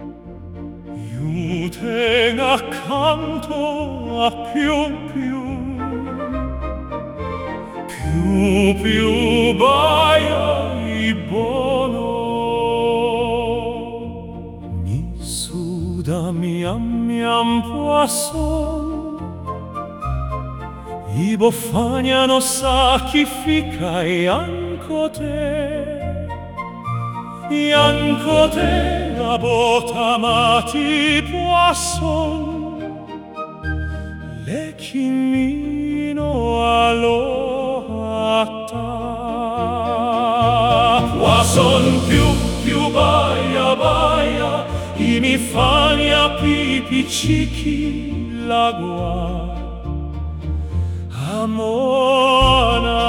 Io tengo accanto a più baia i bono. Mi suda miam poisson, i bofania no sacrifica anco te la botamati poisson, le chimino alohata. Poisson più baia, i mi fania pipiccichi l'agua amona.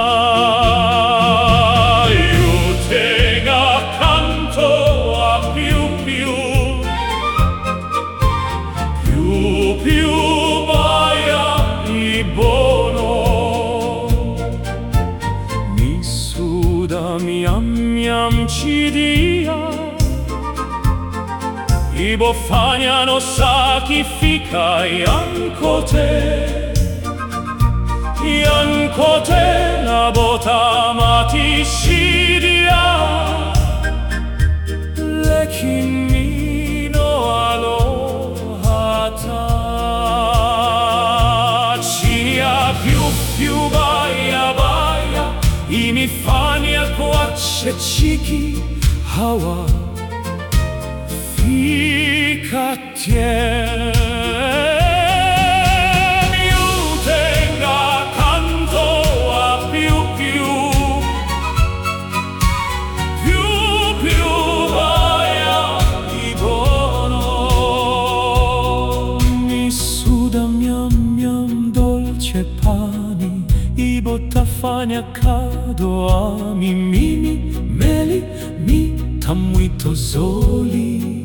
Io tengo accanto a più baia i bono. Mi suda miam cidia, i bofania no sacrifica anco te la botamati scidia, le chimino alohata. Cinia più baia, i mi fania quacce cichi hawa ficatien. Pani, i bottafani accado a mimimi, meli, mi tamuito zoli.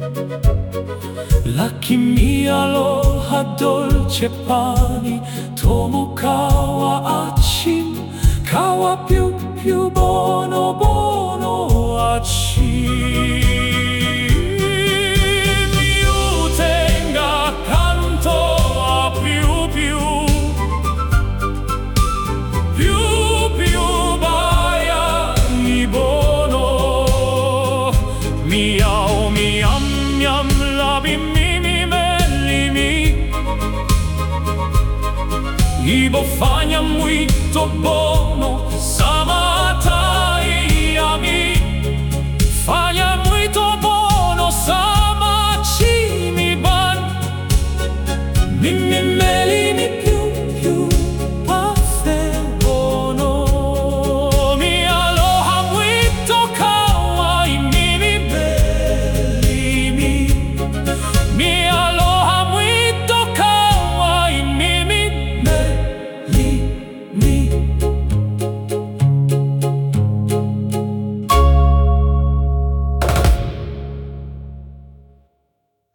La chimia aloha dolce pani, tomokawa achin, kawa più bono achin. Miam labi mimi melimi, i bofania muito bono.